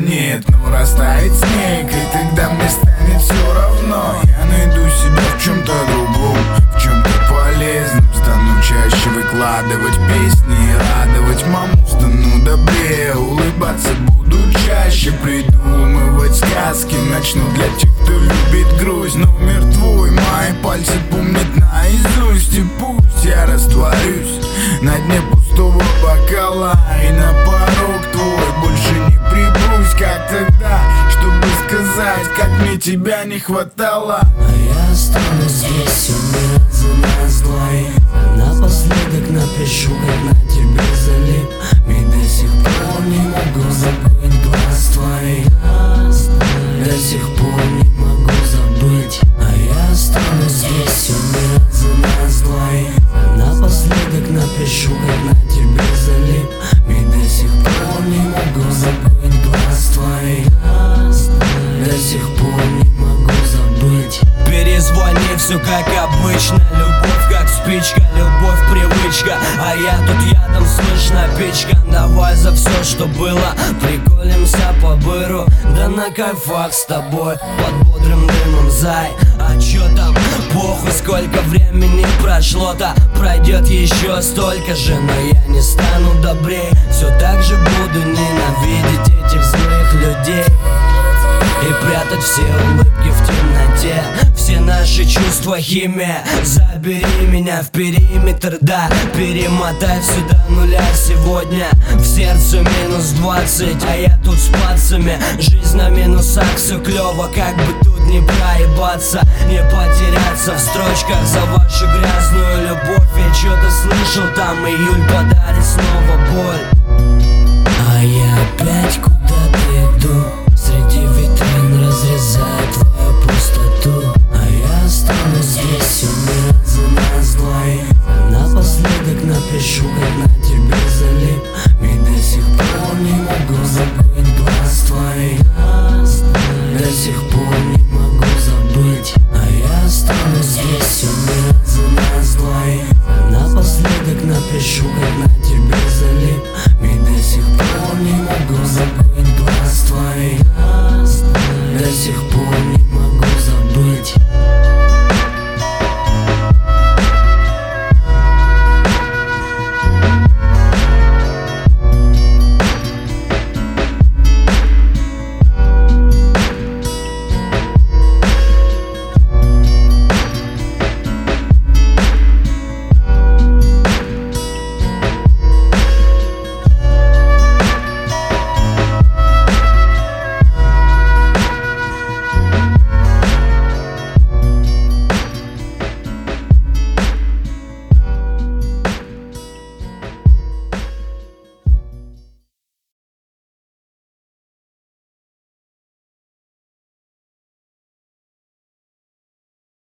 нет, но растает снег, и тогда мне станет все равно. Я найду себя в чем-то другом, в чем-то полезном. Стану чаще выкладывать песни и радовать маму. Стану добрее, улыбаться буду чаще, придумывать сказки начну для тех, кто любит грусть. Номер твой мои пальцы помнят наизусть, и пусть я растворюсь на дне пустого бокала, и на порог твой больше не прибрусь, как тогда, чтобы сказать, как мне тебя не хватало. А я останусь здесь, умирать за нас двоих. Напоследок напишу, как на тебе залип. И до сих пор не могу забыть глаз твоих. До сих пор не могу забыть. А я останусь здесь, умирать за нас двоих. Напоследок напишу, как на тебе залип. И до сих пор не могу забыть глаз твоих. До сих пор не могу забыть. Перезвони, все как обычно. Любовь как спичка, любовь привычка. А я тут ядом, слышно печка. Давай за все, что было, приколемся по быру. Да на кайфах с тобой, под бодрым дымом, зай. А чё там, похуй, сколько времени прошло-то. Пройдет еще столько же, но я не стану добрей. Все так же буду ненавидеть этих злых людей и прятать все улыбки в темноте. Все наши чувства химия. Забери меня в периметр, да. Перемотай все до нуля сегодня. В сердце минус 20, а я тут с пацами. Жизнь на минусах, все клево, как бы тут не проебаться, не потеряться в строчках за вашу грязную любовь. Я что-то слышал, там июль подарит снова боль.